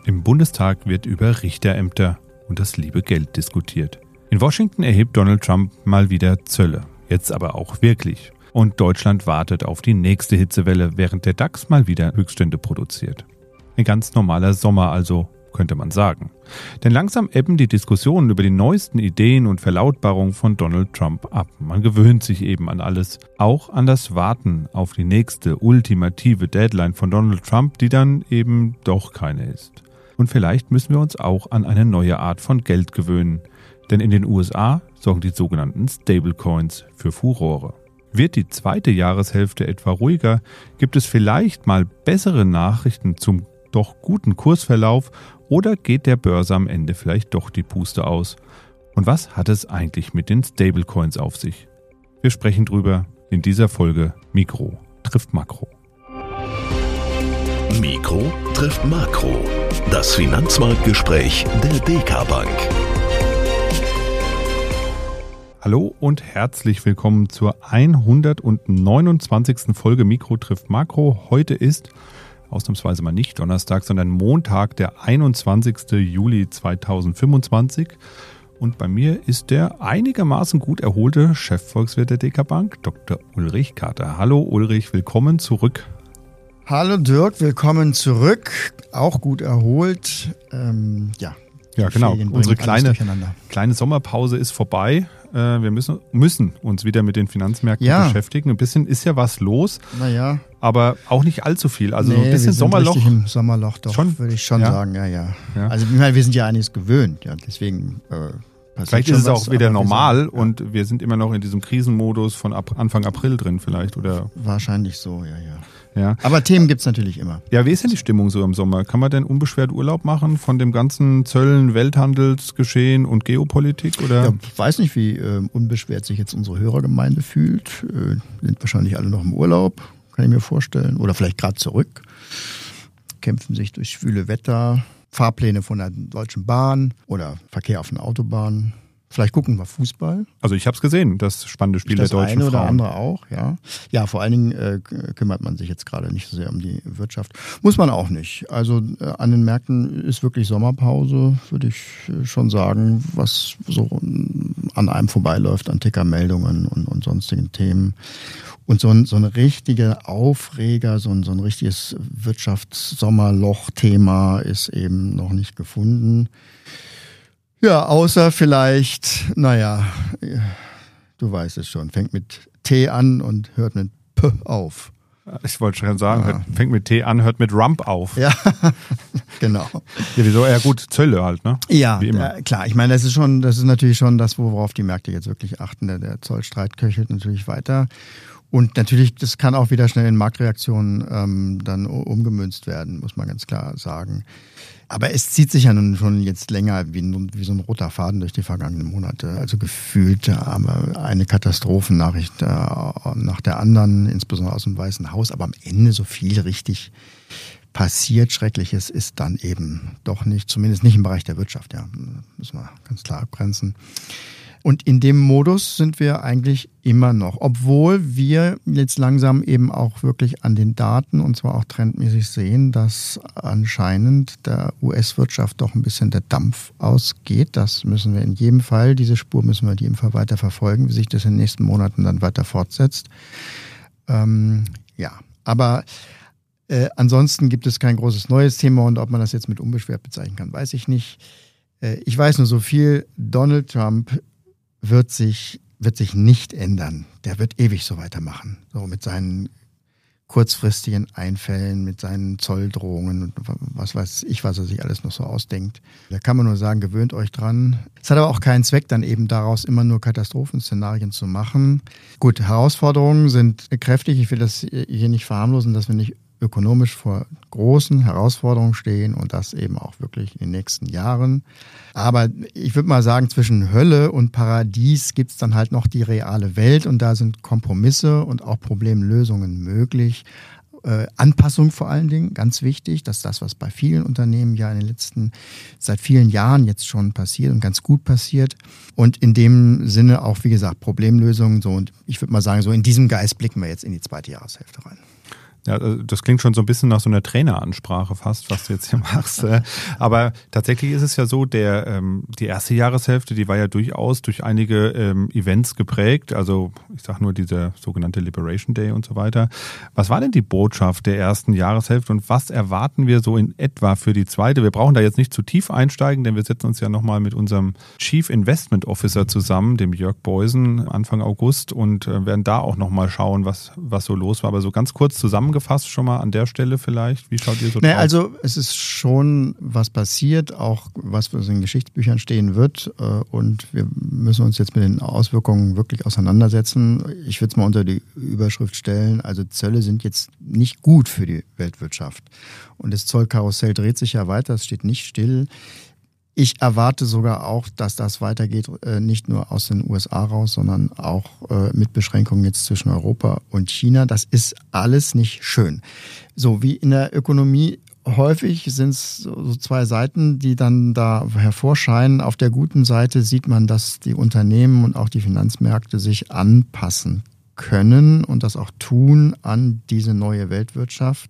Im Bundestag wird über Richterämter und das liebe Geld diskutiert. In Washington erhebt Donald Trump mal wieder Zölle, jetzt aber auch wirklich. Und Deutschland wartet auf die nächste Hitzewelle, während der DAX mal wieder Höchststände produziert. Ein ganz normaler Sommer also, könnte man sagen. Denn langsam ebben die Diskussionen über die neuesten Ideen und Verlautbarungen von Donald Trump ab. Man gewöhnt sich eben an alles, auch an das Warten auf die nächste ultimative Deadline von Donald Trump, die dann eben doch keine ist. Und vielleicht müssen wir uns auch an eine neue Art von Geld gewöhnen. Denn in den USA sorgen die sogenannten Stablecoins für Furore. Wird die zweite Jahreshälfte etwa ruhiger, gibt es vielleicht mal bessere Nachrichten zum doch guten Kursverlauf oder geht der Börse am Ende vielleicht doch die Puste aus? Und was hat es eigentlich mit den Stablecoins auf sich? Wir sprechen drüber in dieser Folge Mikro trifft Makro. Mikro trifft Makro. Das Finanzmarktgespräch der DK Bank. Hallo und herzlich willkommen zur 129. Folge Mikro trifft Makro. Heute ist ausnahmsweise mal nicht Donnerstag, sondern Montag, der 21. Juli 2025. Und bei mir ist der einigermaßen gut erholte Chefvolkswirt der DK Bank, Dr. Ulrich Kater. Hallo Ulrich, willkommen zurück. Hallo Dirk, willkommen zurück. Auch gut erholt. Ja, genau. Unsere kleine Sommerpause ist vorbei. Wir müssen uns wieder mit den Finanzmärkten beschäftigen. Ein bisschen ist ja was los, aber auch nicht allzu viel. Also ein bisschen Sommerloch. Richtig im Sommerloch doch, würde ich schon sagen. Ja. Also ich meine, wir sind ja einiges gewöhnt. Ja, deswegen vielleicht ist es auch wieder normal und wir sind immer noch in diesem Krisenmodus von Anfang April drin vielleicht. Oder wahrscheinlich so, ja. Aber Themen gibt es natürlich immer. Ja, wie ist denn die Stimmung so im Sommer? Kann man denn unbeschwert Urlaub machen von dem ganzen Zöllen, Welthandelsgeschehen und Geopolitik? Oder? Ja, ich weiß nicht, wie unbeschwert sich jetzt unsere Hörergemeinde fühlt. Sind wahrscheinlich alle noch im Urlaub, kann ich mir vorstellen. Oder vielleicht gerade zurück. Kämpfen sich durch schwüle Wetter, Fahrpläne von der Deutschen Bahn oder Verkehr auf den Autobahnen. Vielleicht gucken wir Fußball. Also ich habe es gesehen, das spannende Spiel der deutschen Frauen. Das eine oder andere auch, ja. Ja, vor allen Dingen kümmert man sich jetzt gerade nicht so sehr um die Wirtschaft. Muss man auch nicht. Also an den Märkten ist wirklich Sommerpause, würde ich schon sagen, was so an einem vorbeiläuft an Tickermeldungen und sonstigen Themen. Und so ein richtiger Aufreger, so ein richtiges Wirtschaftssommerloch-Thema ist eben noch nicht gefunden. Ja, außer vielleicht, du weißt es schon, fängt mit T an und hört mit P auf. Ich wollte schon sagen, fängt mit T an, hört mit Rump auf. Ja, genau. Ja, wieso? Ja gut, Zölle halt, ne? Ja, wie immer. Klar. Ich meine, das ist natürlich schon das, worauf die Märkte jetzt wirklich achten. Der Zollstreit köchelt natürlich weiter. Und natürlich, das kann auch wieder schnell in Marktreaktionen dann umgemünzt werden, muss man ganz klar sagen. Aber es zieht sich ja nun schon jetzt länger wie so ein roter Faden durch die vergangenen Monate. Also gefühlt eine Katastrophennachricht nach der anderen, insbesondere aus dem Weißen Haus. Aber am Ende so viel richtig passiert, Schreckliches ist dann eben doch nicht, zumindest nicht im Bereich der Wirtschaft. Ja, müssen wir ganz klar abgrenzen. Und in dem Modus sind wir eigentlich immer noch, obwohl wir jetzt langsam eben auch wirklich an den Daten und zwar auch trendmäßig sehen, dass anscheinend der US-Wirtschaft doch ein bisschen der Dampf ausgeht. Das müssen wir in jedem Fall, diese Spur müssen wir in jedem Fall weiter verfolgen, wie sich das in den nächsten Monaten dann weiter fortsetzt. Aber ansonsten gibt es kein großes neues Thema und ob man das jetzt mit unbeschwert bezeichnen kann, weiß ich nicht. Ich weiß nur so viel, Donald Trump wird sich nicht ändern. Der wird ewig so weitermachen. So mit seinen kurzfristigen Einfällen, mit seinen Zolldrohungen und was weiß ich, was er sich alles noch so ausdenkt. Da kann man nur sagen, gewöhnt euch dran. Es hat aber auch keinen Zweck, dann eben daraus immer nur Katastrophenszenarien zu machen. Gut, Herausforderungen sind kräftig. Ich will das hier nicht verharmlosen, dass wir nicht ökonomisch vor großen Herausforderungen stehen und das eben auch wirklich in den nächsten Jahren. Aber ich würde mal sagen, zwischen Hölle und Paradies gibt es dann halt noch die reale Welt und da sind Kompromisse und auch Problemlösungen möglich. Anpassung vor allen Dingen, ganz wichtig, dass das, was bei vielen Unternehmen ja seit vielen Jahren jetzt schon passiert und ganz gut passiert. Und in dem Sinne auch, wie gesagt, Problemlösungen so. Und ich würde mal sagen, so in diesem Geist blicken wir jetzt in die zweite Jahreshälfte rein. Ja, das klingt schon so ein bisschen nach so einer Traineransprache fast, was du jetzt hier machst. Aber tatsächlich ist es ja so, die erste Jahreshälfte, die war ja durchaus durch einige Events geprägt. Also ich sage nur dieser sogenannte Liberation Day und so weiter. Was war denn die Botschaft der ersten Jahreshälfte und was erwarten wir so in etwa für die zweite? Wir brauchen da jetzt nicht zu tief einsteigen, denn wir setzen uns ja nochmal mit unserem Chief Investment Officer zusammen, dem Jörg Beusen, Anfang August und werden da auch nochmal schauen, was so los war. Aber so ganz kurz zusammengefasst schon mal an der Stelle vielleicht. Wie schaut ihr so drauf? Also es ist schon was passiert, auch was in den Geschichtsbüchern stehen wird und wir müssen uns jetzt mit den Auswirkungen wirklich auseinandersetzen. Ich würde es mal unter die Überschrift stellen, also Zölle sind jetzt nicht gut für die Weltwirtschaft und das Zollkarussell dreht sich ja weiter, es steht nicht still. Ich erwarte sogar auch, dass das weitergeht, nicht nur aus den USA raus, sondern auch mit Beschränkungen jetzt zwischen Europa und China. Das ist alles nicht schön. So wie in der Ökonomie häufig sind es so zwei Seiten, die dann da hervorscheinen. Auf der guten Seite sieht man, dass die Unternehmen und auch die Finanzmärkte sich anpassen können und das auch tun an diese neue Weltwirtschaft.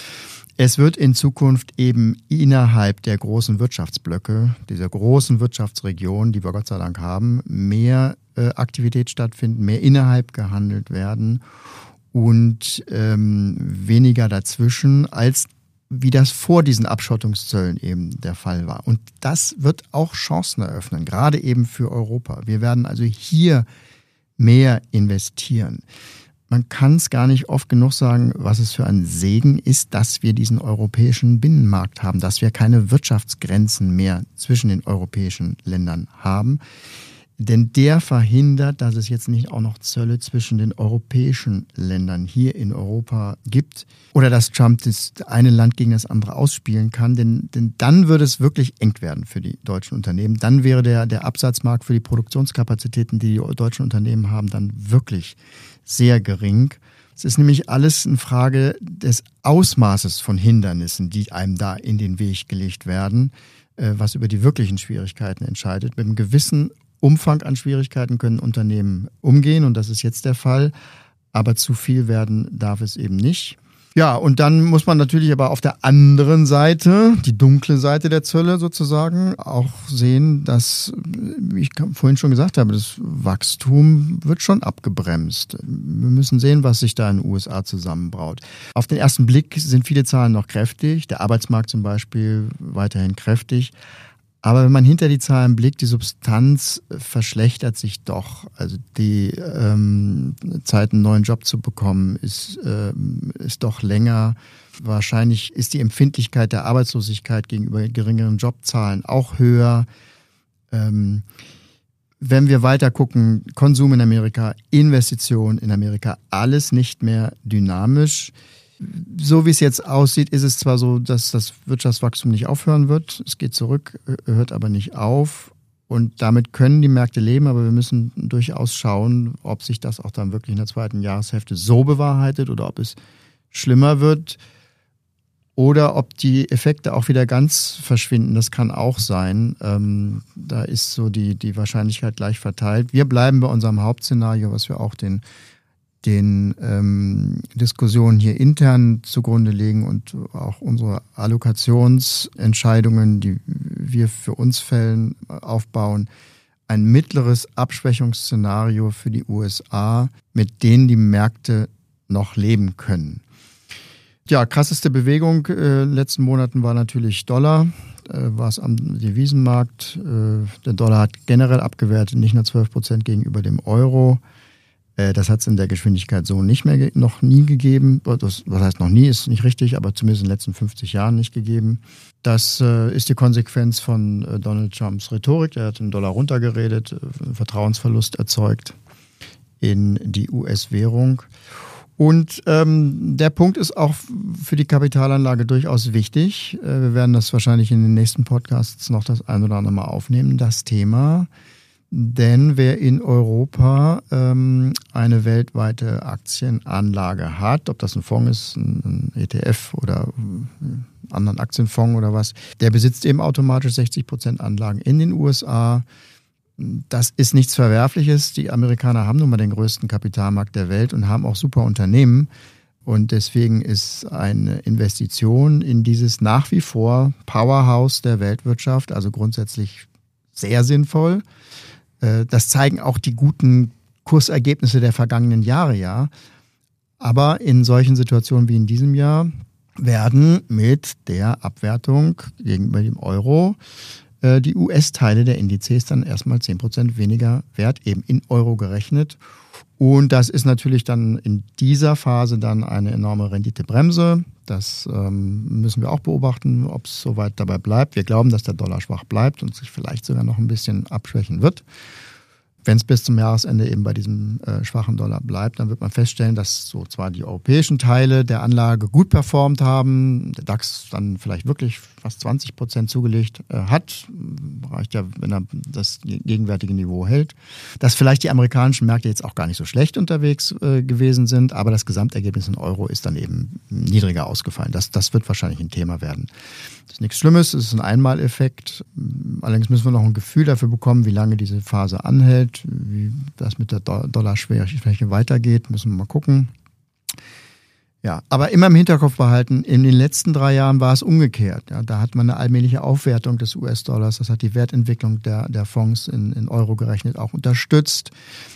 Es wird in Zukunft eben innerhalb der großen Wirtschaftsblöcke, dieser großen Wirtschaftsregion, die wir Gott sei Dank haben, mehr Aktivität stattfinden, mehr innerhalb gehandelt werden und weniger dazwischen, als wie das vor diesen Abschottungszöllen eben der Fall war. Und das wird auch Chancen eröffnen, gerade eben für Europa. Wir werden also hier mehr investieren. Man kann es gar nicht oft genug sagen, was es für ein Segen ist, dass wir diesen europäischen Binnenmarkt haben, dass wir keine Wirtschaftsgrenzen mehr zwischen den europäischen Ländern haben. Denn der verhindert, dass es jetzt nicht auch noch Zölle zwischen den europäischen Ländern hier in Europa gibt oder dass Trump das eine Land gegen das andere ausspielen kann. Denn dann würde es wirklich eng werden für die deutschen Unternehmen. Dann wäre der Absatzmarkt für die Produktionskapazitäten, die die deutschen Unternehmen haben, dann wirklich sehr gering. Es ist nämlich alles eine Frage des Ausmaßes von Hindernissen, die einem da in den Weg gelegt werden, was über die wirklichen Schwierigkeiten entscheidet. Mit einem gewissen Umfang an Schwierigkeiten können Unternehmen umgehen und das ist jetzt der Fall, aber zu viel werden darf es eben nicht. Ja, und dann muss man natürlich aber auf der anderen Seite, die dunkle Seite der Zölle sozusagen, auch sehen, dass, wie ich vorhin schon gesagt habe, das Wachstum wird schon abgebremst. Wir müssen sehen, was sich da in den USA zusammenbraut. Auf den ersten Blick sind viele Zahlen noch kräftig, der Arbeitsmarkt zum Beispiel weiterhin kräftig. Aber wenn man hinter die Zahlen blickt, die Substanz verschlechtert sich doch. Also die Zeit, einen neuen Job zu bekommen, ist doch länger. Wahrscheinlich ist die Empfindlichkeit der Arbeitslosigkeit gegenüber geringeren Jobzahlen auch höher. Wenn wir weiter gucken, Konsum in Amerika, Investitionen in Amerika, alles nicht mehr dynamisch. So wie es jetzt aussieht, ist es zwar so, dass das Wirtschaftswachstum nicht aufhören wird. Es geht zurück, hört aber nicht auf. Und damit können die Märkte leben, aber wir müssen durchaus schauen, ob sich das auch dann wirklich in der zweiten Jahreshälfte so bewahrheitet oder ob es schlimmer wird oder ob die Effekte auch wieder ganz verschwinden. Das kann auch sein. Da ist so die Wahrscheinlichkeit gleich verteilt. Wir bleiben bei unserem Hauptszenario, was wir auch den Diskussionen hier intern zugrunde legen und auch unsere Allokationsentscheidungen, die wir für uns fällen, aufbauen. Ein mittleres Abschwächungsszenario für die USA, mit denen die Märkte noch leben können. Ja, krasseste Bewegung in den letzten Monaten war natürlich Dollar. War es am Devisenmarkt. Der Dollar hat generell abgewertet, nicht nur 12% gegenüber dem Euro. Das hat es in der Geschwindigkeit so noch nie gegeben. Was heißt noch nie, ist nicht richtig, aber zumindest in den letzten 50 Jahren nicht gegeben. Das ist die Konsequenz von Donald Trumps Rhetorik. Er hat den Dollar runtergeredet, Vertrauensverlust erzeugt in die US-Währung. Und der Punkt ist auch für die Kapitalanlage durchaus wichtig. Wir werden das wahrscheinlich in den nächsten Podcasts noch das ein oder andere Mal aufnehmen, das Thema. Denn wer in Europa eine weltweite Aktienanlage hat, ob das ein Fonds ist, ein ETF oder einen anderen Aktienfonds oder was, der besitzt eben automatisch 60% Anlagen in den USA. Das ist nichts Verwerfliches. Die Amerikaner haben nun mal den größten Kapitalmarkt der Welt und haben auch super Unternehmen. Und deswegen ist eine Investition in dieses nach wie vor Powerhouse der Weltwirtschaft, also grundsätzlich sehr sinnvoll. Das zeigen auch die guten Kursergebnisse der vergangenen Jahre, ja. Aber in solchen Situationen wie in diesem Jahr werden mit der Abwertung gegenüber dem Euro die US-Teile der Indizes dann erstmal 10% weniger wert, eben in Euro gerechnet. Und das ist natürlich dann in dieser Phase dann eine enorme Renditebremse. Das müssen wir auch beobachten, ob es soweit dabei bleibt. Wir glauben, dass der Dollar schwach bleibt und sich vielleicht sogar noch ein bisschen abschwächen wird. Wenn es bis zum Jahresende eben bei diesem schwachen Dollar bleibt, dann wird man feststellen, dass so zwar die europäischen Teile der Anlage gut performt haben, der DAX dann vielleicht wirklich fast 20% zugelegt hat, reicht ja, wenn er das gegenwärtige Niveau hält, dass vielleicht die amerikanischen Märkte jetzt auch gar nicht so schlecht unterwegs gewesen sind, aber das Gesamtergebnis in Euro ist dann eben niedriger ausgefallen. Das wird wahrscheinlich ein Thema werden. Das ist nichts Schlimmes, es ist ein Einmaleffekt. Allerdings müssen wir noch ein Gefühl dafür bekommen, wie lange diese Phase anhält, wie das mit der Dollarschwäche weitergeht, müssen wir mal gucken. Ja, aber immer im Hinterkopf behalten, in den letzten 3 Jahren war es umgekehrt. Ja, da hat man eine allmähliche Aufwertung des US-Dollars, das hat die Wertentwicklung der Fonds in Euro gerechnet auch unterstützt.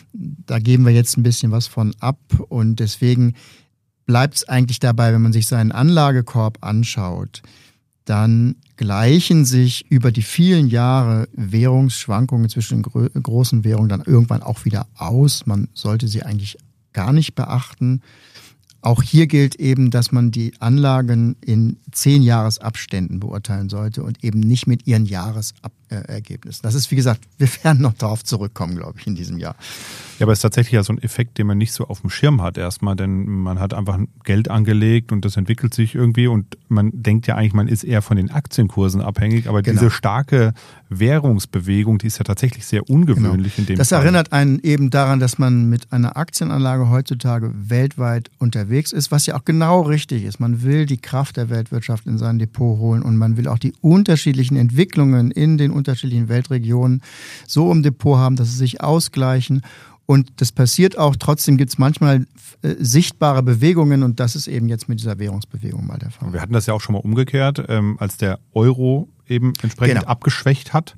Da geben wir jetzt ein bisschen was von ab und deswegen bleibt es eigentlich dabei, wenn man sich seinen Anlagekorb anschaut, dann gleichen sich über die vielen Jahre Währungsschwankungen zwischen den großen Währungen dann irgendwann auch wieder aus. Man sollte sie eigentlich gar nicht beachten. Auch hier gilt eben, dass man die Anlagen in 10 Jahresabständen beurteilen sollte und eben nicht mit ihren Jahresergebnissen. Das ist, wie gesagt, wir werden noch darauf zurückkommen, glaube ich, in diesem Jahr. Ja, aber es ist tatsächlich ja so ein Effekt, den man nicht so auf dem Schirm hat erstmal, denn man hat einfach Geld angelegt und das entwickelt sich irgendwie und man denkt ja eigentlich, man ist eher von den Aktienkursen abhängig, aber genau. Diese starke Währungsbewegung, die ist ja tatsächlich sehr ungewöhnlich in dem Das Fall. erinnert einen eben daran, dass man mit einer Aktienanlage heutzutage weltweit unterwegs ist, was ja auch genau richtig ist. Man will die Kraft der Weltwirtschaft in sein Depot holen und man will auch die unterschiedlichen Entwicklungen in den unterschiedlichen Weltregionen so im Depot haben, dass sie sich ausgleichen. Und das passiert auch, trotzdem gibt es manchmal sichtbare Bewegungen und das ist eben jetzt mit dieser Währungsbewegung mal der Fall. Wir hatten das ja auch schon mal umgekehrt, als der Euro eben entsprechend abgeschwächt hat,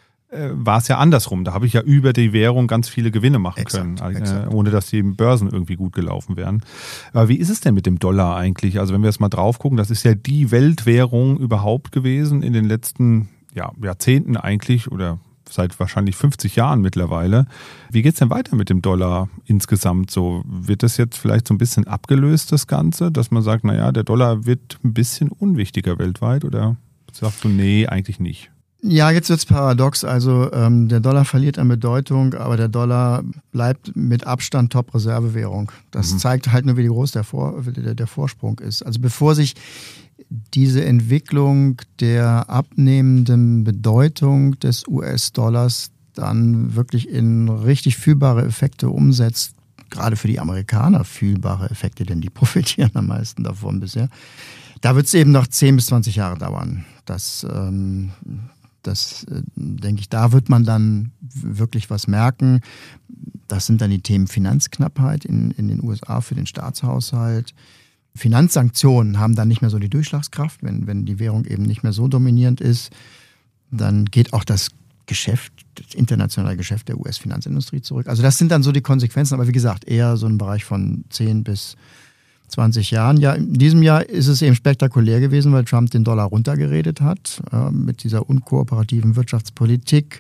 war es ja andersrum. Da habe ich ja über die Währung ganz viele Gewinne machen können, ohne dass die Börsen irgendwie gut gelaufen wären. Aber wie ist es denn mit dem Dollar eigentlich? Also wenn wir jetzt mal drauf gucken, das ist ja die Weltwährung überhaupt gewesen in den letzten Jahrzehnten eigentlich oder seit wahrscheinlich 50 Jahren mittlerweile. Wie geht's denn weiter mit dem Dollar insgesamt so? Wird das jetzt vielleicht so ein bisschen abgelöst, das Ganze, dass man sagt, naja, der Dollar wird ein bisschen unwichtiger weltweit oder sagst du, nee, eigentlich nicht? Ja, jetzt wird's paradox. Also der Dollar verliert an Bedeutung, aber der Dollar bleibt mit Abstand Top-Reservewährung. Das zeigt halt nur, wie groß der Vorsprung ist. Also bevor sich diese Entwicklung der abnehmenden Bedeutung des US-Dollars dann wirklich in richtig fühlbare Effekte umsetzt, gerade für die Amerikaner fühlbare Effekte, denn die profitieren am meisten davon bisher, da wird es eben noch 10 bis 20 Jahre dauern. Das denke ich, da wird man dann wirklich was merken. Das sind dann die Themen Finanzknappheit in den USA für den Staatshaushalt. Finanzsanktionen haben dann nicht mehr so die Durchschlagskraft, wenn die Währung eben nicht mehr so dominierend ist. Dann geht auch das internationale Geschäft der US-Finanzindustrie zurück. Also das sind dann so die Konsequenzen, aber wie gesagt, eher so ein Bereich von 10 bis 20 Jahren. Ja, in diesem Jahr ist es eben spektakulär gewesen, weil Trump den Dollar runtergeredet hat, mit dieser unkooperativen Wirtschaftspolitik,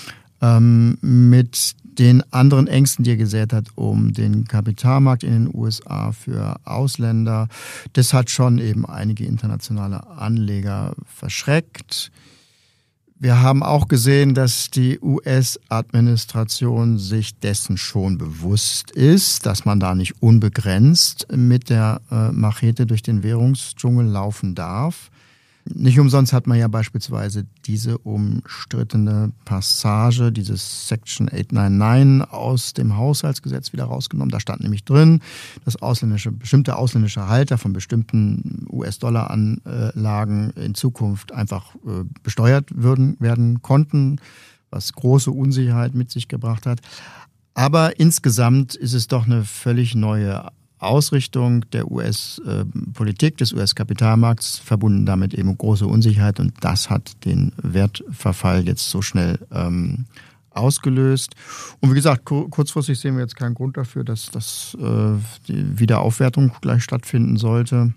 mit den anderen Ängsten, die er gesät hat, um den Kapitalmarkt in den USA für Ausländer. Das hat schon eben einige internationale Anleger verschreckt. Wir haben auch gesehen, dass die US-Administration sich dessen schon bewusst ist, dass man da nicht unbegrenzt mit der Machete durch den Währungsdschungel laufen darf. Nicht umsonst hat man ja beispielsweise diese umstrittene Passage, dieses Section 899 aus dem Haushaltsgesetz wieder rausgenommen. Da stand nämlich drin, dass bestimmte ausländische Halter von bestimmten US-Dollar-Anlagen in Zukunft einfach besteuert werden konnten, was große Unsicherheit mit sich gebracht hat. Aber insgesamt ist es doch eine völlig neue Ausrichtung der US-Politik, des US-Kapitalmarkts, verbunden damit eben große Unsicherheit, und das hat den Wertverfall jetzt so schnell ausgelöst. Und wie gesagt, kurzfristig sehen wir jetzt keinen Grund dafür, dass die Wiederaufwertung gleich stattfinden sollte.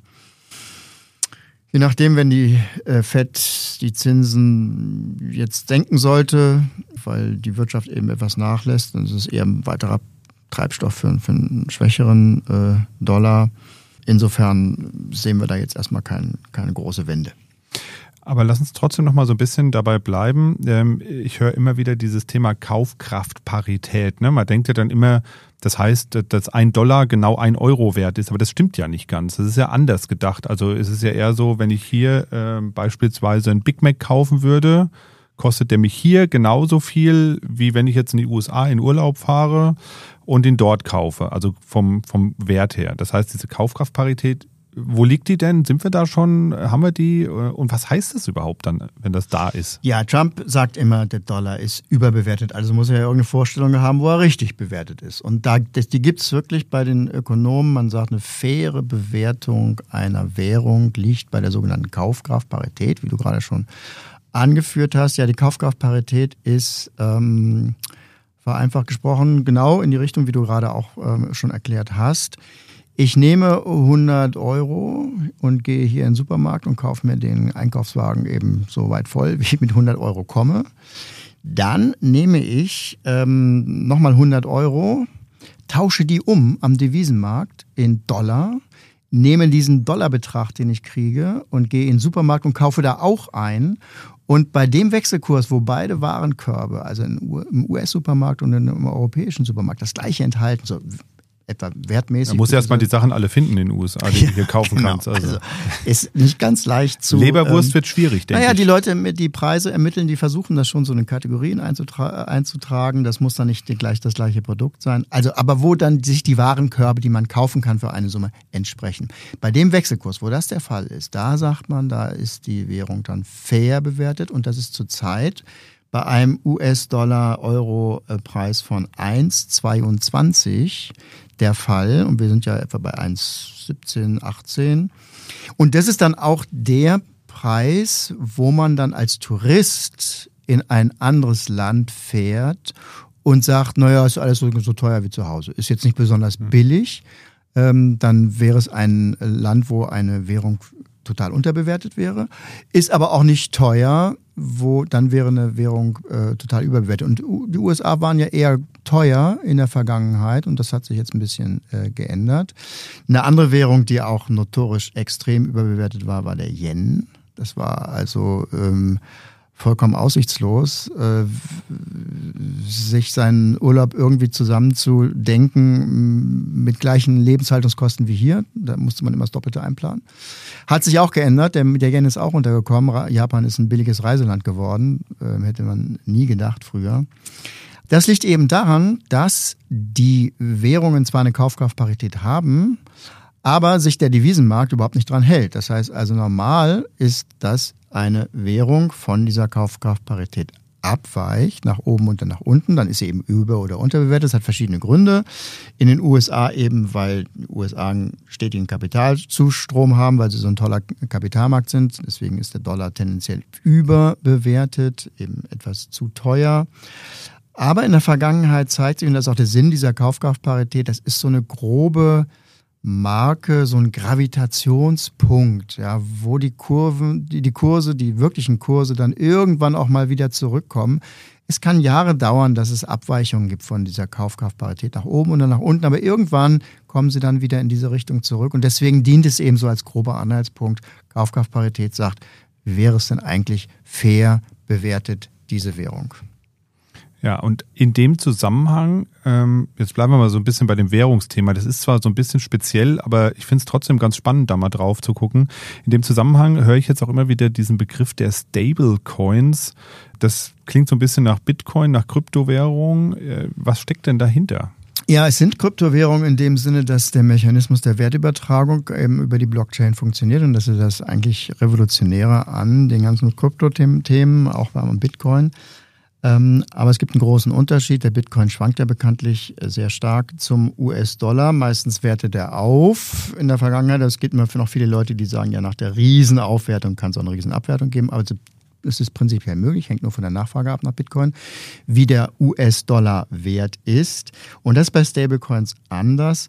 Je nachdem, wenn die FED die Zinsen jetzt senken sollte, weil die Wirtschaft eben etwas nachlässt, dann ist es eher ein weiterer Treibstoff für einen schwächeren Dollar. Insofern sehen wir da jetzt erstmal keine große Wende. Aber lass uns trotzdem noch mal so ein bisschen dabei bleiben. Ich höre immer wieder dieses Thema Kaufkraftparität. Ne? Man denkt ja dann immer, das heißt, dass $1 genau €1 wert ist. Aber das stimmt ja nicht ganz. Das ist ja anders gedacht. Also es ist ja eher so, wenn ich hier beispielsweise einen Big Mac kaufen würde, kostet der mich hier genauso viel, wie wenn ich jetzt in die USA in Urlaub fahre und ihn dort kaufe. Also vom Wert her. Das heißt, diese Kaufkraftparität, wo liegt die denn? Sind wir da schon? Haben wir die? Und was heißt das überhaupt dann, wenn das da ist? Ja, Trump sagt immer, der Dollar ist überbewertet. Also muss er ja irgendeine Vorstellung haben, wo er richtig bewertet ist. Und die gibt es wirklich bei den Ökonomen. Man sagt, eine faire Bewertung einer Währung liegt bei der sogenannten Kaufkraftparität, wie du gerade schon angeführt hast. Ja, die Kaufkraftparität ist vereinfacht gesprochen genau in die Richtung, wie du gerade auch schon erklärt hast. Ich nehme 100 € und gehe hier in den Supermarkt und kaufe mir den Einkaufswagen eben so weit voll, wie ich mit 100 € komme. Dann nehme ich nochmal 100 €, tausche die am Devisenmarkt in Dollar, nehme diesen Dollarbetrag, den ich kriege, und gehe in den Supermarkt und kaufe da auch ein. Und bei dem Wechselkurs, wo beide Warenkörbe, also im US-Supermarkt und im europäischen Supermarkt, das gleiche enthalten, so etwa wertmäßig. Da musst du erstmal die Sachen alle finden in den USA, die du hier kaufen kannst. Also ist nicht ganz leicht zu... Leberwurst wird schwierig, denke ich. Naja, die Leute, die Preise ermitteln, die versuchen das schon so in Kategorien einzutragen. Das muss dann nicht das gleiche Produkt sein. Also, aber wo dann sich die Warenkörbe, die man kaufen kann für eine Summe, entsprechen. Bei dem Wechselkurs, wo das der Fall ist, da sagt man, da ist die Währung dann fair bewertet, und das ist zurzeit bei einem US-Dollar-Euro-Preis von 1,22 der Fall. Und wir sind ja etwa bei 1,17, 18. Und das ist dann auch der Preis, wo man dann als Tourist in ein anderes Land fährt und sagt, naja, ist alles so teuer wie zu Hause. Ist jetzt nicht besonders billig. Dann wäre es ein Land, wo eine Währung total unterbewertet wäre, ist aber auch nicht teuer, wo dann wäre eine Währung total überbewertet. Und die USA waren ja eher teuer in der Vergangenheit, und das hat sich jetzt ein bisschen geändert. Eine andere Währung, die auch notorisch extrem überbewertet war der Yen. Das war also vollkommen aussichtslos, sich seinen Urlaub irgendwie zusammenzudenken mit gleichen Lebenshaltungskosten wie hier. Da musste man immer das Doppelte einplanen. Hat sich auch geändert. Der Yen ist auch runtergekommen. Japan ist ein billiges Reiseland geworden. Hätte man nie gedacht früher. Das liegt eben daran, dass die Währungen zwar eine Kaufkraftparität haben, aber sich der Devisenmarkt überhaupt nicht dran hält. Das heißt also, normal ist, dass eine Währung von dieser Kaufkraftparität abweicht, nach oben und dann nach unten, dann ist sie eben über- oder unterbewertet. Das hat verschiedene Gründe. In den USA eben, weil die USA einen stetigen Kapitalzustrom haben, weil sie so ein toller Kapitalmarkt sind. Deswegen ist der Dollar tendenziell überbewertet, eben etwas zu teuer. Aber in der Vergangenheit zeigt sich, und das ist auch der Sinn dieser Kaufkraftparität, das ist so eine grobe Marke, so ein Gravitationspunkt, ja, wo die Kurven, die Kurse, die wirklichen Kurse dann irgendwann auch mal wieder zurückkommen. Es kann Jahre dauern, dass es Abweichungen gibt von dieser Kaufkraftparität nach oben oder nach unten, aber irgendwann kommen sie dann wieder in diese Richtung zurück, und deswegen dient es eben so als grober Anhaltspunkt. Kaufkraftparität sagt, wie wäre es denn eigentlich fair bewertet, diese Währung? Ja, und in dem Zusammenhang, jetzt bleiben wir mal so ein bisschen bei dem Währungsthema, das ist zwar so ein bisschen speziell, aber ich finde es trotzdem ganz spannend, da mal drauf zu gucken. In dem Zusammenhang höre ich jetzt auch immer wieder diesen Begriff der Stablecoins. Das klingt so ein bisschen nach Bitcoin, nach Kryptowährung. Was steckt denn dahinter? Ja, es sind Kryptowährungen in dem Sinne, dass der Mechanismus der Wertübertragung eben über die Blockchain funktioniert, und das ist das eigentlich Revolutionäre an den ganzen Kryptothemen, auch beim Bitcoin. Aber es gibt einen großen Unterschied. Der Bitcoin schwankt ja bekanntlich sehr stark zum US-Dollar. Meistens wertet er auf in der Vergangenheit. Es gibt immer für noch viele Leute, die sagen, ja, nach der Riesenaufwertung kann es auch eine Riesenabwertung geben. Aber es ist prinzipiell möglich, hängt nur von der Nachfrage ab nach Bitcoin, wie der US-Dollar wert ist. Und das ist bei Stablecoins anders.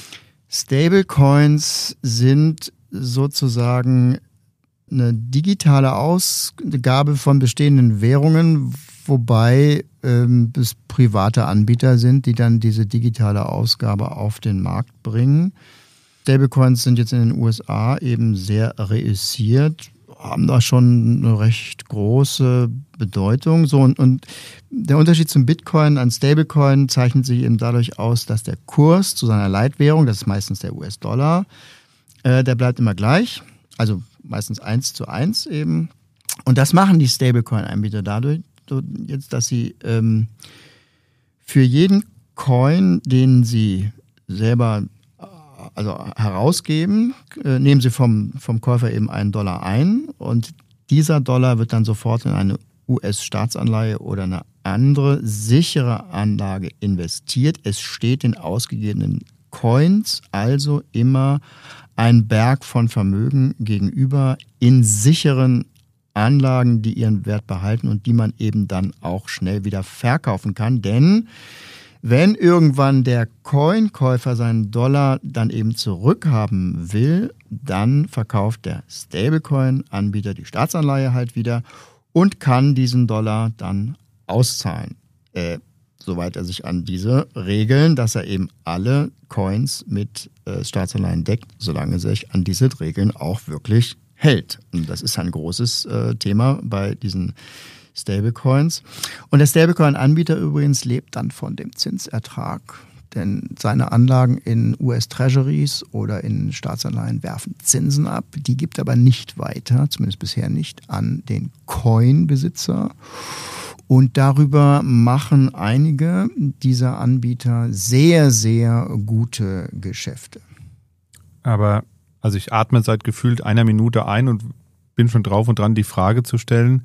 Stablecoins sind sozusagen eine digitale Ausgabe von bestehenden Währungen, wobei es private Anbieter sind, die dann diese digitale Ausgabe auf den Markt bringen. Stablecoins sind jetzt in den USA eben sehr reüssiert, haben da schon eine recht große Bedeutung. So, und der Unterschied zum Bitcoin an Stablecoin zeichnet sich eben dadurch aus, dass der Kurs zu seiner Leitwährung, das ist meistens der US-Dollar, der bleibt immer gleich, also meistens 1:1 eben. Und das machen die Stablecoin-Anbieter dadurch, jetzt, dass sie für jeden Coin, den sie selber herausgeben, nehmen sie vom Käufer eben $1 ein und dieser Dollar wird dann sofort in eine US-Staatsanleihe oder eine andere sichere Anlage investiert. Es steht den ausgegebenen Coins also immer ein Berg von Vermögen gegenüber in sicheren Anlagen, die ihren Wert behalten und die man eben dann auch schnell wieder verkaufen kann. Denn wenn irgendwann der Coin-Käufer seinen Dollar dann eben zurückhaben will, dann verkauft der Stablecoin-Anbieter die Staatsanleihe halt wieder und kann diesen Dollar dann auszahlen. Soweit er sich an diese Regeln, dass er eben alle Coins mit Staatsanleihen deckt, solange er sich an diese Regeln auch wirklich hält. Und das ist ein großes Thema bei diesen Stablecoins. Und der Stablecoin-Anbieter übrigens lebt dann von dem Zinsertrag, denn seine Anlagen in US-Treasuries oder in Staatsanleihen werfen Zinsen ab. Die gibt er aber nicht weiter, zumindest bisher nicht, an den Coin-Besitzer. Und darüber machen einige dieser Anbieter sehr, sehr gute Geschäfte. Aber also ich atme seit gefühlt einer Minute ein und bin schon drauf und dran, die Frage zu stellen,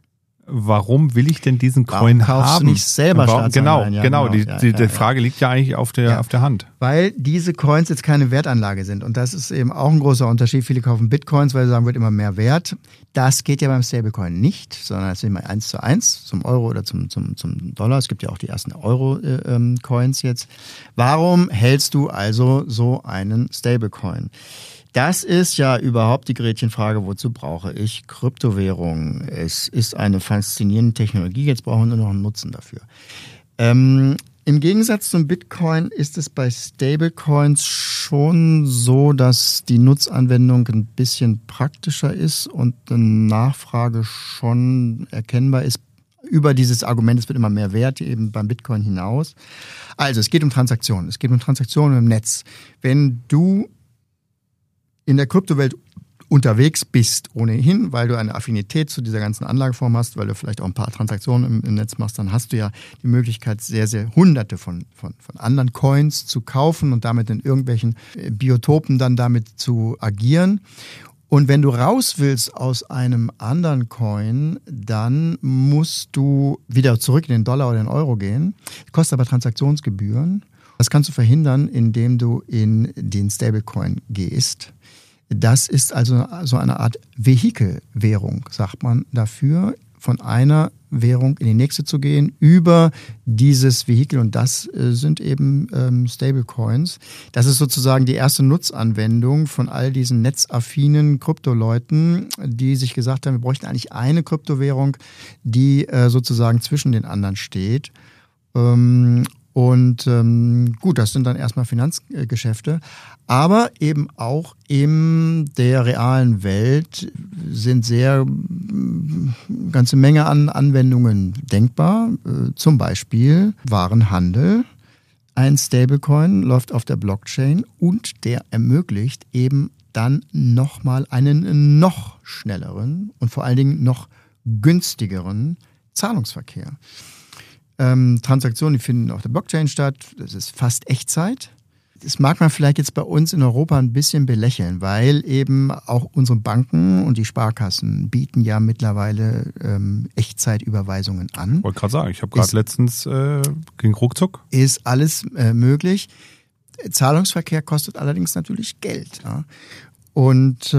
warum will ich denn diesen Coin kaufst haben? Du nicht selber Staatsanleihen? Genau. Die Frage liegt ja eigentlich auf der Hand. Weil diese Coins jetzt keine Wertanlage sind. Und das ist eben auch ein großer Unterschied. Viele kaufen Bitcoins, weil sie sagen, wird immer mehr wert. Das geht ja beim Stablecoin nicht, sondern es ist immer 1:1 zum Euro oder zum Dollar. Es gibt ja auch die ersten Euro-Coins jetzt. Warum hältst du also so einen Stablecoin? Das ist ja überhaupt die Gretchenfrage, wozu brauche ich Kryptowährungen? Es ist eine faszinierende Technologie, jetzt brauchen wir nur noch einen Nutzen dafür. Im Gegensatz zum Bitcoin ist es bei Stablecoins schon so, dass die Nutzanwendung ein bisschen praktischer ist und eine Nachfrage schon erkennbar ist über dieses Argument, es wird immer mehr wert, eben beim Bitcoin hinaus. Also es geht um Transaktionen. Es geht um Transaktionen im Netz. Wenn du in der Kryptowelt unterwegs bist, ohnehin, weil du eine Affinität zu dieser ganzen Anlageform hast, weil du vielleicht auch ein paar Transaktionen im Netz machst, dann hast du ja die Möglichkeit, sehr, sehr hunderte von anderen Coins zu kaufen und damit in irgendwelchen Biotopen dann damit zu agieren. Und wenn du raus willst aus einem anderen Coin, dann musst du wieder zurück in den Dollar oder den Euro gehen. Das kostet aber Transaktionsgebühren. Das kannst du verhindern, indem du in den Stablecoin gehst. Das ist also so eine Art Vehikelwährung, sagt man dafür, von einer Währung in die nächste zu gehen über dieses Vehikel und das sind eben Stablecoins. Das ist sozusagen die erste Nutzanwendung von all diesen netzaffinen Kryptoleuten, die sich gesagt haben, wir bräuchten eigentlich eine Kryptowährung, die sozusagen zwischen den anderen steht. Und gut, das sind dann erstmal Finanzgeschäfte, aber eben auch in der realen Welt sind ganze Menge an Anwendungen denkbar. Zum Beispiel Warenhandel. Ein Stablecoin läuft auf der Blockchain und der ermöglicht eben dann nochmal einen noch schnelleren und vor allen Dingen noch günstigeren Zahlungsverkehr. Transaktionen, die finden auf der Blockchain statt. Das ist fast Echtzeit. Das mag man vielleicht jetzt bei uns in Europa ein bisschen belächeln, weil eben auch unsere Banken und die Sparkassen bieten ja mittlerweile Echtzeitüberweisungen an. Ich wollte gerade sagen, ich habe gerade letztens, ging ruckzuck. Ist alles möglich. Zahlungsverkehr kostet allerdings natürlich Geld. Ja. Und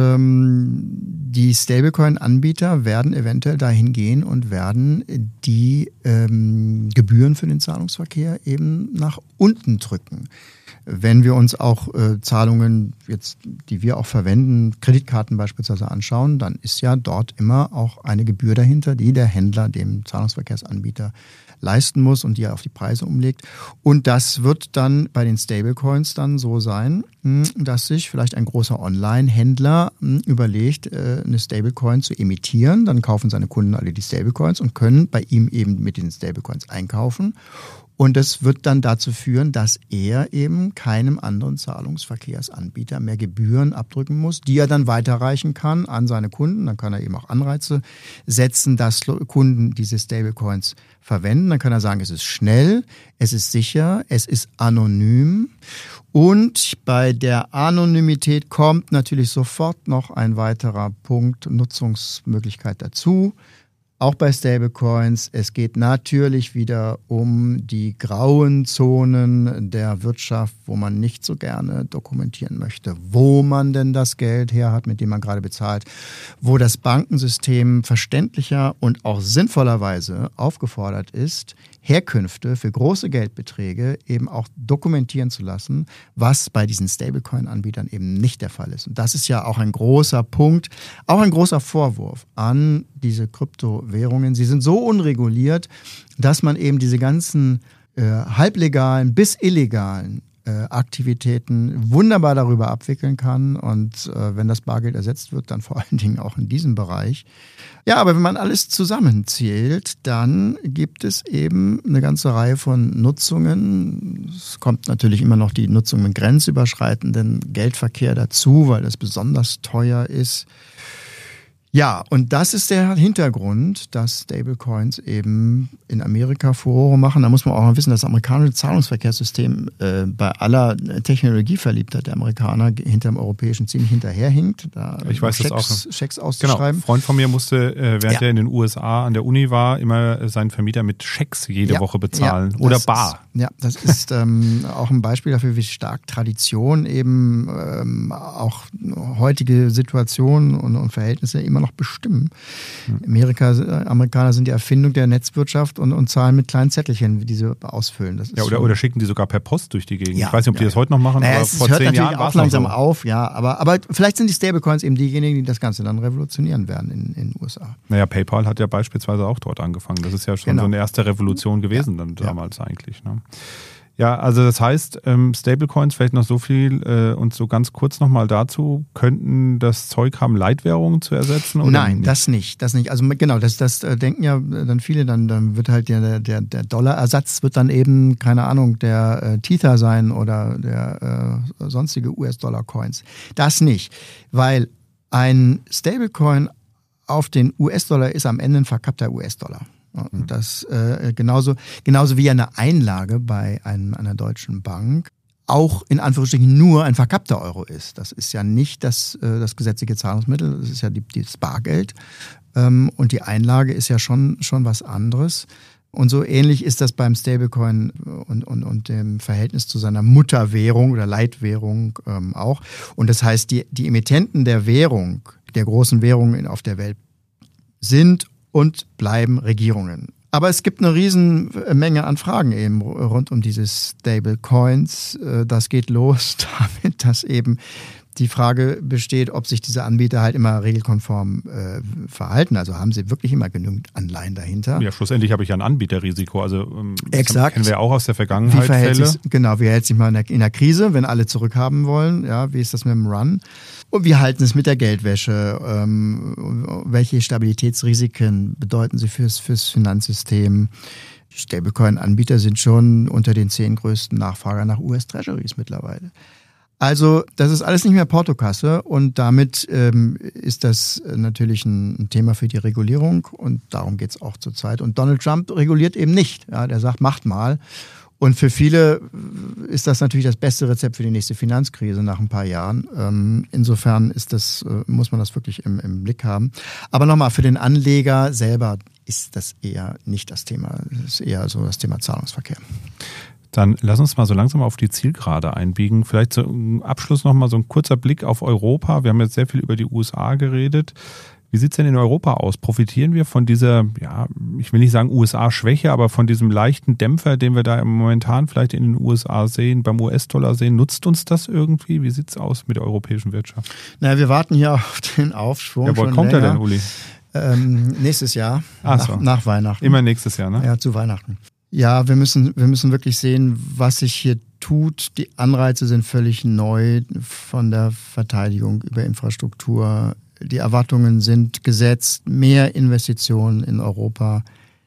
die Stablecoin-Anbieter werden eventuell dahin gehen und werden die Gebühren für den Zahlungsverkehr eben nach unten drücken. Wenn wir uns auch Zahlungen, jetzt, die wir auch verwenden, Kreditkarten beispielsweise anschauen, dann ist ja dort immer auch eine Gebühr dahinter, die der Händler dem Zahlungsverkehrsanbieter leisten muss und die er auf die Preise umlegt. Und das wird dann bei den Stablecoins dann so sein, dass sich vielleicht ein großer Online-Händler überlegt, eine Stablecoin zu emittieren. Dann kaufen seine Kunden alle die Stablecoins und können bei ihm eben mit den Stablecoins einkaufen. Und das wird dann dazu führen, dass er eben keinem anderen Zahlungsverkehrsanbieter mehr Gebühren abdrücken muss, die er dann weiterreichen kann an seine Kunden. Dann kann er eben auch Anreize setzen, dass Kunden diese Stablecoins verwenden. Dann kann er sagen, es ist schnell, es ist sicher, es ist anonym. Und bei der Anonymität kommt natürlich sofort noch ein weiterer Punkt, Nutzungsmöglichkeit dazu. Auch bei Stablecoins, es geht natürlich wieder um die grauen Zonen der Wirtschaft, wo man nicht so gerne dokumentieren möchte, wo man denn das Geld her hat, mit dem man gerade bezahlt, wo das Bankensystem verständlicher und auch sinnvollerweise aufgefordert ist, Herkünfte für große Geldbeträge eben auch dokumentieren zu lassen, was bei diesen Stablecoin-Anbietern eben nicht der Fall ist. Und das ist ja auch ein großer Punkt, auch ein großer Vorwurf an diese Kryptowährungen. Sie sind so unreguliert, dass man eben diese ganzen halblegalen bis illegalen Aktivitäten wunderbar darüber abwickeln kann und wenn das Bargeld ersetzt wird, dann vor allen Dingen auch in diesem Bereich. Ja, aber wenn man alles zusammenzählt, dann gibt es eben eine ganze Reihe von Nutzungen. Es kommt natürlich immer noch die Nutzung mit grenzüberschreitenden Geldverkehr dazu, weil das besonders teuer ist. Ja, und das ist der Hintergrund, dass Stablecoins eben in Amerika Furore machen. Da muss man auch mal wissen, das amerikanische Zahlungsverkehrssystem bei aller Technologieverliebtheit der Amerikaner hinter dem europäischen ziemlich hinterherhinkt. Da ich weiß das auch. Schecks auszuschreiben. Genau, ein Freund von mir musste, während er in den USA an der Uni war, immer seinen Vermieter mit Schecks jede Woche bezahlen oder bar. Das ist auch ein Beispiel dafür, wie stark Tradition eben auch heutige Situationen und Verhältnisse immer noch bestimmen. Amerikaner sind die Erfindung der Netzwirtschaft und zahlen mit kleinen Zettelchen, die sie ausfüllen. Das ist oder schicken die sogar per Post durch die Gegend. Ich weiß nicht, ob die das heute noch machen, aber vor 10 Jahren war es noch langsam so. auf, ja. Aber vielleicht sind die Stablecoins eben diejenigen, die das Ganze dann revolutionieren werden in den USA. Naja, PayPal hat ja beispielsweise auch dort angefangen. Das ist ja schon so eine erste Revolution gewesen dann damals eigentlich. Ne? Ja, also das heißt, Stablecoins, vielleicht noch so viel und so ganz kurz nochmal dazu, könnten das Zeug haben, Leitwährungen zu ersetzen? Oder Nein, das nicht. Also genau, das denken ja dann viele, dann wird halt der Dollarersatz wird dann eben, keine Ahnung, der Tether sein oder der sonstige US-Dollar-Coins. Das nicht, weil ein Stablecoin auf den US-Dollar ist am Ende ein verkappter US-Dollar. Und das genauso wie eine Einlage bei einer deutschen Bank auch in Anführungsstrichen nur ein verkappter Euro ist. Das ist ja nicht das gesetzliche Zahlungsmittel, das ist ja das Bargeld. Und die Einlage ist ja schon was anderes. Und so ähnlich ist das beim Stablecoin und dem Verhältnis zu seiner Mutterwährung oder Leitwährung auch. Und das heißt, die Emittenten der Währung, der großen Währungen auf der Welt sind und bleiben Regierungen. Aber es gibt eine Riesenmenge an Fragen eben rund um diese Stablecoins. Das geht los damit, dass eben die Frage besteht, ob sich diese Anbieter halt immer regelkonform verhalten. Also haben sie wirklich immer genügend Anleihen dahinter? Ja, schlussendlich habe ich ja ein Anbieterrisiko. Also exakt. Kennen wir auch aus der Vergangenheit Fälle. Wie verhält sich mal in der Krise, wenn alle zurückhaben wollen? Ja, wie ist das mit dem Run? Und wie halten es mit der Geldwäsche? Welche Stabilitätsrisiken bedeuten sie fürs Finanzsystem? Die Stablecoin-Anbieter sind schon unter den 10 größten Nachfragern nach US-Treasuries mittlerweile. Also das ist alles nicht mehr Portokasse und damit ist das natürlich ein Thema für die Regulierung und darum geht's auch zurzeit. Und Donald Trump reguliert eben nicht. Ja, der sagt, macht mal. Und für viele ist das natürlich das beste Rezept für die nächste Finanzkrise nach ein paar Jahren. Insofern muss man das wirklich im Blick haben. Aber nochmal, für den Anleger selber ist das eher nicht das Thema. Das ist eher so das Thema Zahlungsverkehr. Dann lass uns mal so langsam auf die Zielgerade einbiegen. Vielleicht zum Abschluss nochmal so ein kurzer Blick auf Europa. Wir haben jetzt sehr viel über die USA geredet. Wie sieht es denn in Europa aus? Profitieren wir von dieser, ich will nicht sagen USA-Schwäche, aber von diesem leichten Dämpfer, den wir da momentan vielleicht in den USA sehen, beim US-Dollar sehen? Nutzt uns das irgendwie? Wie sieht es aus mit der europäischen Wirtschaft? Naja, wir warten hier auf den Aufschwung. Ja, wo kommt der denn, Uli? Nächstes Jahr, nach Weihnachten. Immer nächstes Jahr, ne? Ja, zu Weihnachten. Ja, wir müssen wirklich sehen, was sich hier tut. Die Anreize sind völlig neu, von der Verteidigung über Infrastruktur. Die Erwartungen sind gesetzt, mehr Investitionen in Europa.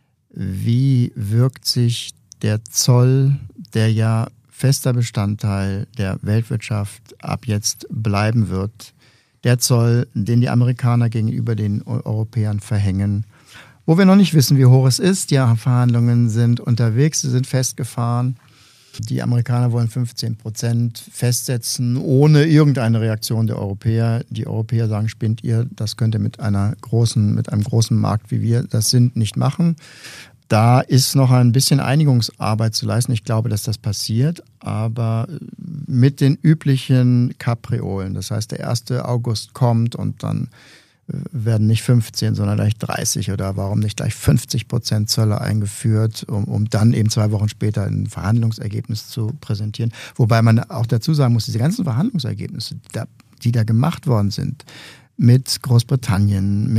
Wie wirkt sich der Zoll, der ja fester Bestandteil der Weltwirtschaft ab jetzt bleiben wird, der Zoll, den die Amerikaner gegenüber den Europäern verhängen, wo wir noch nicht wissen, wie hoch es ist. Die Verhandlungen sind unterwegs, sie sind festgefahren. Die Amerikaner wollen 15% festsetzen, ohne irgendeine Reaktion der Europäer. Die Europäer sagen, spinnt ihr, das könnt ihr mit einem großen Markt wie wir das sind nicht machen. Da ist noch ein bisschen Einigungsarbeit zu leisten. Ich glaube, dass das passiert, aber mit den üblichen Kapriolen. Das heißt, der 1. August kommt und dann werden nicht 15, sondern gleich 30 oder warum nicht gleich 50% Zölle eingeführt, um dann eben 2 Wochen später ein Verhandlungsergebnis zu präsentieren. Wobei man auch dazu sagen muss, diese ganzen Verhandlungsergebnisse, die da gemacht worden sind, mit Großbritannien,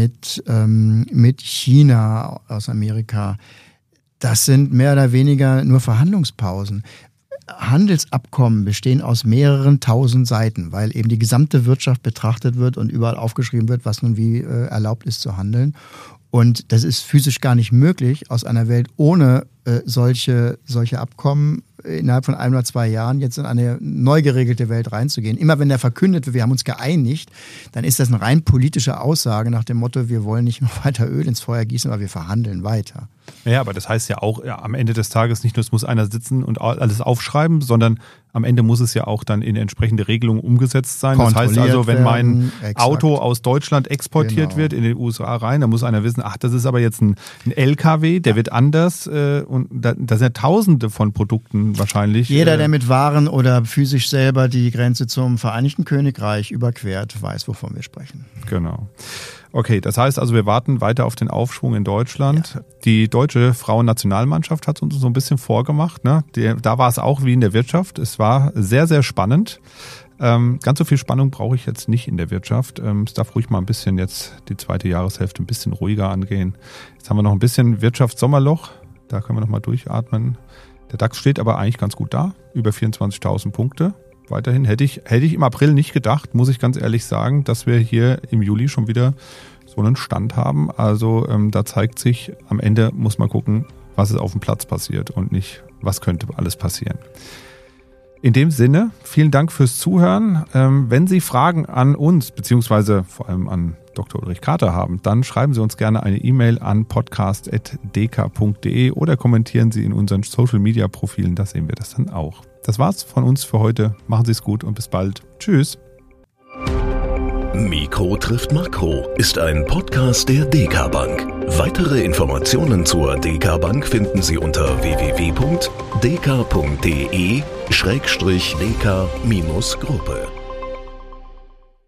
mit China aus Amerika, das sind mehr oder weniger nur Verhandlungspausen. Handelsabkommen bestehen aus mehreren tausend Seiten, weil eben die gesamte Wirtschaft betrachtet wird und überall aufgeschrieben wird, was nun wie erlaubt ist zu handeln. Und das ist physisch gar nicht möglich, aus einer Welt ohne solche Abkommen innerhalb von 1 oder 2 Jahren jetzt in eine neu geregelte Welt reinzugehen. Immer wenn der verkündet wird, wir haben uns geeinigt, dann ist das eine rein politische Aussage nach dem Motto, wir wollen nicht noch weiter Öl ins Feuer gießen, aber wir verhandeln weiter. Ja, aber das heißt ja auch am Ende des Tages nicht nur, es muss einer sitzen und alles aufschreiben, sondern am Ende muss es ja auch dann in entsprechende Regelungen umgesetzt sein. Das heißt also, wenn mein Auto aus Deutschland exportiert wird in den USA rein, dann muss einer wissen, ach, das ist aber jetzt ein LKW, der wird anders und da sind ja Tausende von Produkten wahrscheinlich. Jeder, der mit Waren oder physisch selber die Grenze zum Vereinigten Königreich überquert, weiß, wovon wir sprechen. Genau. Okay, das heißt also, wir warten weiter auf den Aufschwung in Deutschland. Ja. Die deutsche Frauennationalmannschaft hat uns so ein bisschen vorgemacht. Ne? Da war es auch wie in der Wirtschaft. Es war sehr, sehr spannend. Ganz so viel Spannung brauche ich jetzt nicht in der Wirtschaft. Es darf ruhig mal ein bisschen jetzt die zweite Jahreshälfte ein bisschen ruhiger angehen. Jetzt haben wir noch ein bisschen Wirtschaftssommerloch. Da können wir noch mal durchatmen. Der DAX steht aber eigentlich ganz gut da. Über 24.000 Punkte. Weiterhin hätte ich im April nicht gedacht, muss ich ganz ehrlich sagen, dass wir hier im Juli schon wieder so einen Stand haben. Also da zeigt sich, am Ende muss man gucken, was ist auf dem Platz passiert und nicht, was könnte alles passieren. In dem Sinne, vielen Dank fürs Zuhören. Wenn Sie Fragen an uns, beziehungsweise vor allem an Dr. Ulrich Kater haben, dann schreiben Sie uns gerne eine E-Mail an podcast@dk.de oder kommentieren Sie in unseren Social-Media-Profilen, da sehen wir das dann auch. Das war's von uns für heute. Machen Sie es gut und bis bald. Tschüss. Mikro trifft Makro ist ein Podcast der DK Bank. Weitere Informationen zur DK Bank finden Sie unter www.dk.de/dk-gruppe.